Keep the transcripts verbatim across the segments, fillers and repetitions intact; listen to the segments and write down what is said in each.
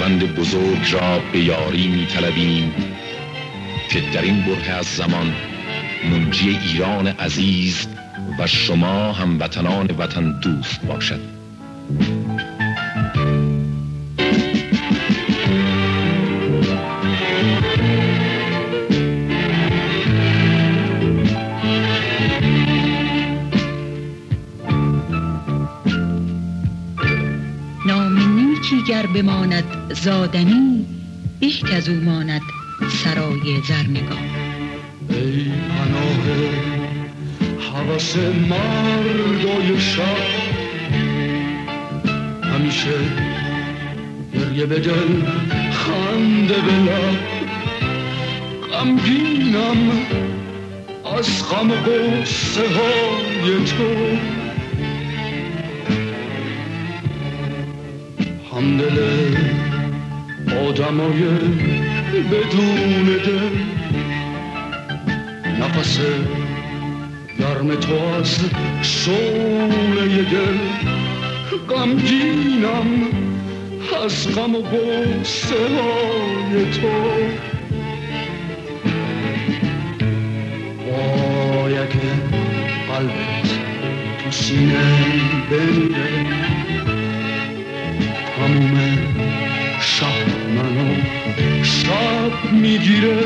خداوند بزرگ را به یاری می طلبیم که در این بره از زمان منجی ایران عزیز و شما هموطنان وطن دوست باشد. گر بماند زادنی به کز او ماند سرای زرنگار. ای پناه هوس مردای شب، همیشه گریه به دل خنده به لب، غمگینم از غم و غصه های تو، همدل آدمای بدون دل، نفس گرم تو از شعله دل، غمگینم از غم و غصه های تو. وای اگه قلبت تو سینه بمیره، تموم شب منو شب میگیره.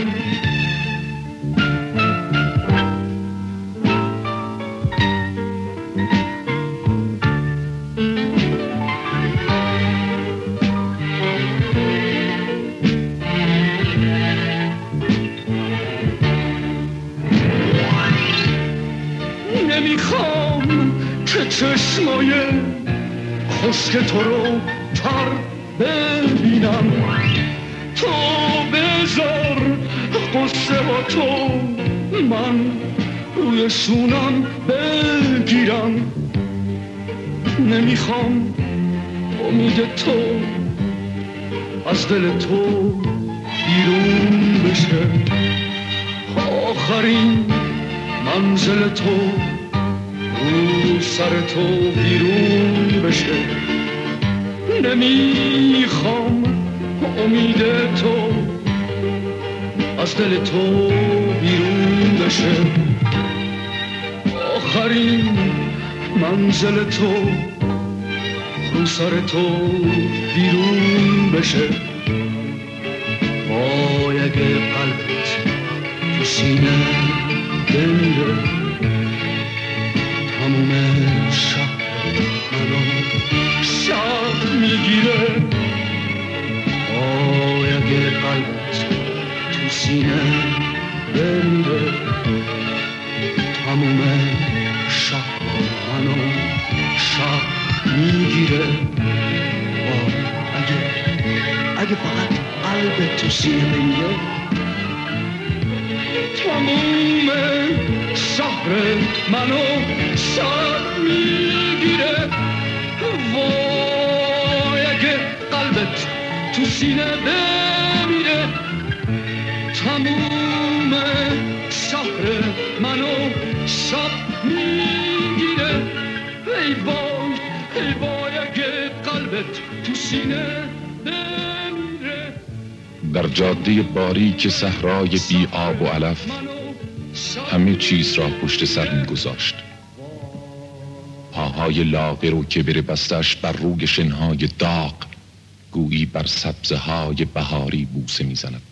نمیخوام که چشمای خشک تو رو تر ببینم، تو بذار قصه با تو من روی شونم بگیرم. نمیخوام امید تو از دل تو بیرون بشه، آخرین منزل تو رو سر تو بیرون بشه. نمیخوام امید تو از دل تو بیرون بشه، آخرین منزل تو رو سر تو بیرون بشه. وای اگه قلبت تو سینه بمیره، تموم شب منو شب میگیره. وای اگه قلبت تو سینه بمیره، تموم شب منو شب میگیره. وای اگه اگه فقط قلبت تو سینه بمیره، تموم شهر منو شب میگیره. وای اگه قلبت تو سینه بمیره، تموم شهر منو شب میگیره. ای وای ای وای اگه قلبت تو سینه بمیره. در جاده باریک صحرای بی آب و علف همه چیز را پشت سر می‌گذاشت. پاهای لاغر و کبر بستش بر روی شنهای داغ گویی بر سبزه‌های بهاری بوسه می‌زند.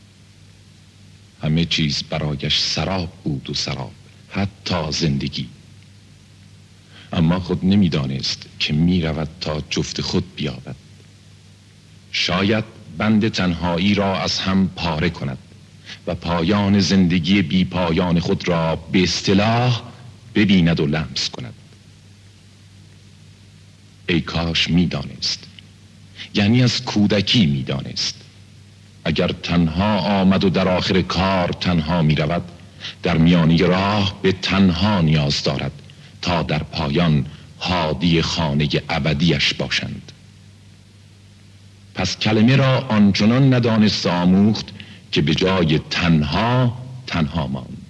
همه چیز برایش سراب بود و سراب، حتی زندگی. اما خود نمی‌دانست که می‌رود تا جفت خود بیابد. شاید بند تنهایی را از هم پاره کند و پایان زندگی بی پایان خود را به اصطلاح ببیند و لمس کند. ای کاش می‌دانست، یعنی از کودکی می‌دانست. اگر تنها آمد و در آخر کار تنها می‌رود، در میانی راه به تنها نیاز دارد تا در پایان هادی خانه ابدیش باشند. پس کلمه را آنچنان ندانست آموخت که به جای تنها تنها ماند.